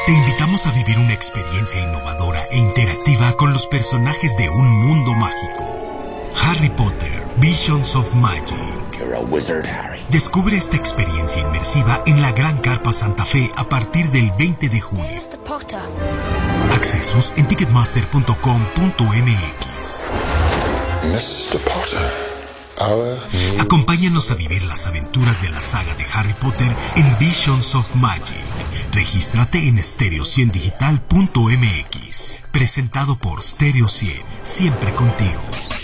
Te invitamos a vivir una experiencia innovadora e interactiva con los personajes de un mundo mágico. Harry Potter, Visions of Magic. You're a wizard, Harry. Descubre esta experiencia inmersiva en la Gran Carpa Santa Fe a partir del 20 de junio. Mr. Potter. Accesos en ticketmaster.com.mx. Mr. Potter, our new... Acompáñanos a vivir las aventuras de la saga de Harry Potter en Visions of Magic. Regístrate en stereo100digital.mx. Presentado por Stereo 100, siempre contigo.